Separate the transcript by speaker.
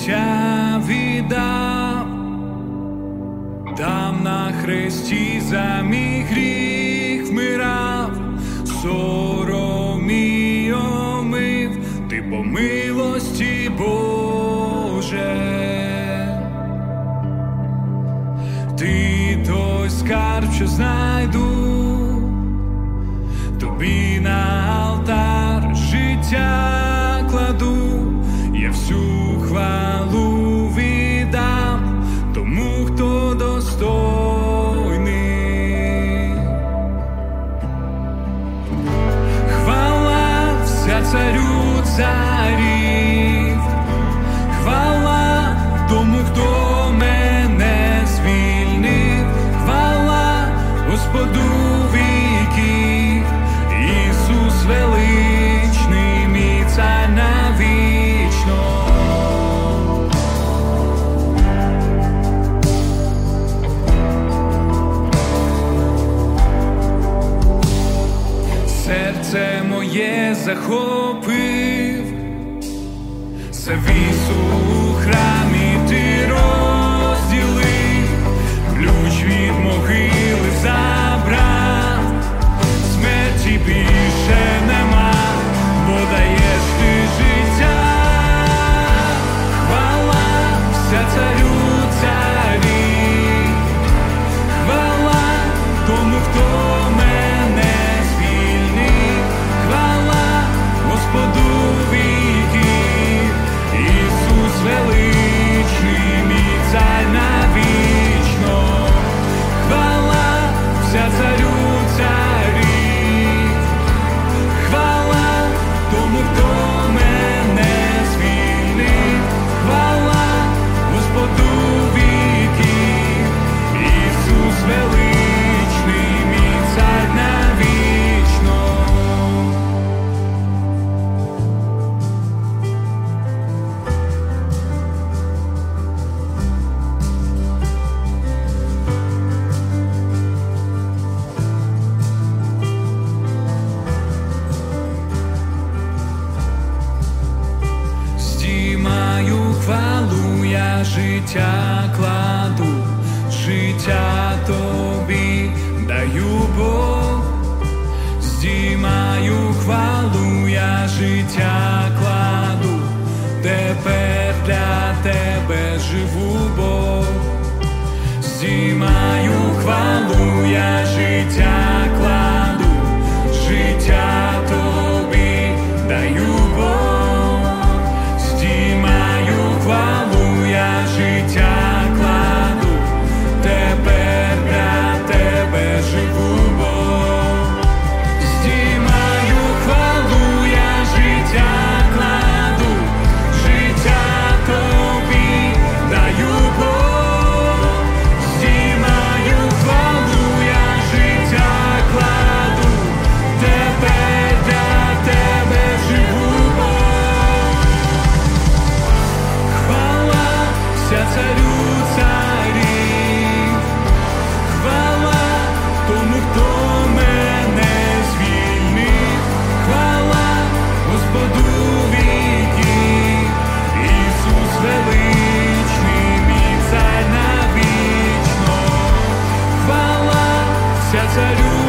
Speaker 1: життя віддав, там на хресті за мій гріх вмирав, сором мій омив, ти по милості Боже. Ти той скарб, що знайду, тобі на алтар життя кладу, я всю хвалу віддам тому, хто достойний. Хвала вся царю царів, хвала тому, хто мене звільнив, хвала Господу віків, Ісус величний, мій цар навічно. Серце моє захопив, завісу у храмі ти розділив, ключ від могили забрав, смерті більше нема, бо даєш ти життя. Хвала вся царю царів, хвала тому, хто мене звільнив, хвала Господу віків, Ісус величний, мій цар навічно. Хвала вся царю царів, хвала тому, хто мене звільнив, хвала Господу віків, Ісус величний, мій цар навічно. Здіймаю хвалу, я життя кладу, життя тобі даю, Бог. Здіймаю хвалу, я життя кладу, тепер для тебе живу, Бог. Здіймаю хвалу, я життя кладу, життя тобі даю, Бог. Здіймаю хвалу, я життя кладу, тепер для тебе живу, Бог. Здіймаю хвалу, я життя кладу, життя тобі даю, Бог. Здіймаю хвалу, я життя кладу, тепер для тебе живу, Бог. Хвала вся царю царів, хвала тому, хто мене звільнив, хвала Господу віків, Ісус величний, мій цар навічно. Хвала вся царю